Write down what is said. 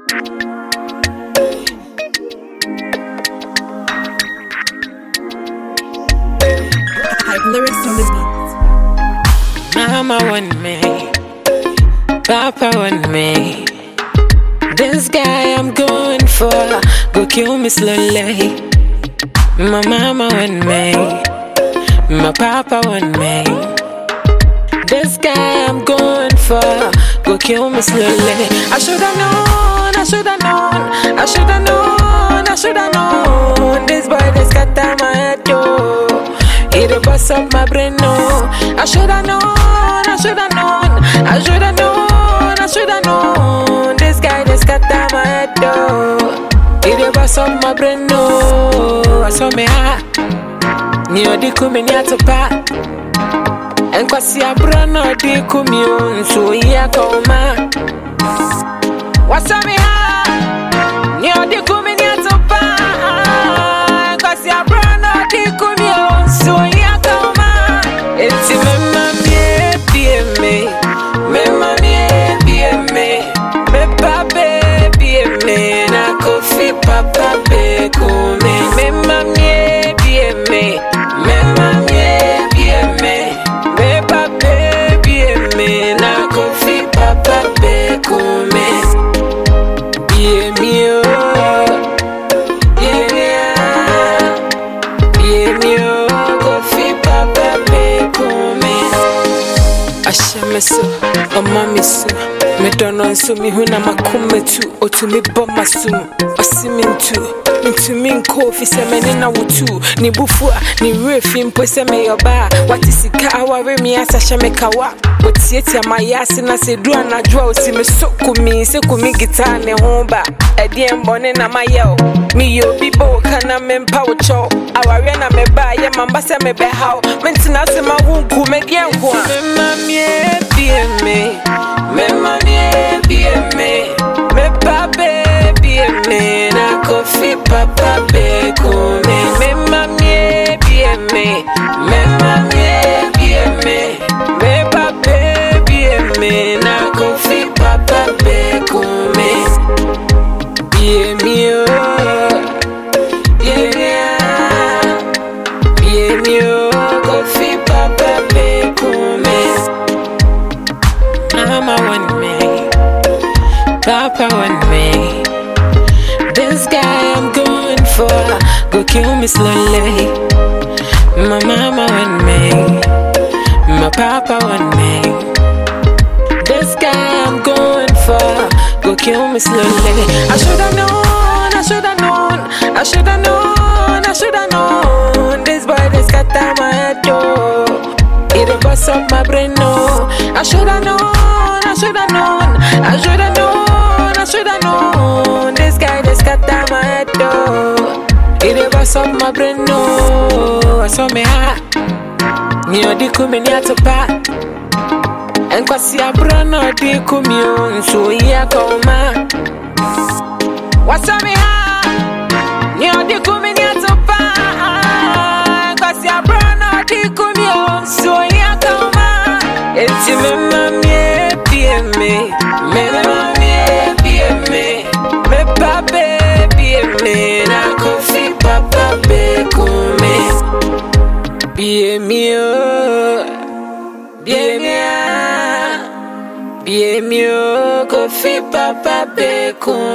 Lyrics on the beat. Mama want me, Papa want me. This guy I'm going for go kill me slowly. My mama want me, my papa want me. This guy I'm going for go kill me slowly. I shoulda known, I shoulda known, I shoulda known, I shoulda known. This boy they scatter my head, yo. He dey bust up my brain, no. I shoulda known, I shoulda known, I shoulda known, I shoulda known. This guy dey scatter my head, yo. He dey bust up my brain, no. I saw me ha, ni odi kumi ni atopa. Enkwasi abro no di kumi unso iya koma. Wasa me ha, ni odi kumi ni atopa. Enkwasi abro no di kumi unso iya koma. Eti mema mie bie me, mema mie bie me, me pape bie me na kofi papa be kume. Mema mie bie me, mema mie bie me, me pape bie me na kofi papa be kume. Bie mi o, bie mi o, kofi papa be kume. Ashame so, omami so, me dono so mi huna makume tu, otu mi bomba sum, osimi ntu. Into me coffee se meni na wutu ni bufua ni refi mpo se me yoba watisika aware mi asasha me kawa otietia mayasi na sedu anadwa osime sokumi se kumi guitar ne homba edie mbone na mayeo mi yo bibo kana mempa wocho aware na me ba ye mamba se me be how mentina se ma wunku me die nko a mema mie bie me mema mie bie me me pape bie me na kofi papa be kume. Mema mie bie me, mema mie bie me, me pape bie me na kofi papa be kume. Bie mi o, bie mi o, kofi papa be kume. Mama want me, Papa want me. This guy I'm going for go kill me slowly. My mama want me, my papa want me. This guy I'm going for go kill me slowly. I shoulda known, I shoulda known, I shoulda known, I shoulda known. This boy they scatter my head, yo. He dey bust up my brain, no. I shoulda known, I shoulda known, I shoulda known, I shoulda known. This guy they scatter my head, though. He dey bust up my brain, no. I saw me ha, ni odi kumi ni atopa. Enkwasi abro no di kumi unso iya koma. Wasa me ha, ni odi kumi ni atopa. Enkwasi abro no di kumi unso iya koma. Eti mema mie bie me, mema mie bie me, me pape bie me na kofi papa be kume. Bie mi o, bie mi o, kofi papa be kume.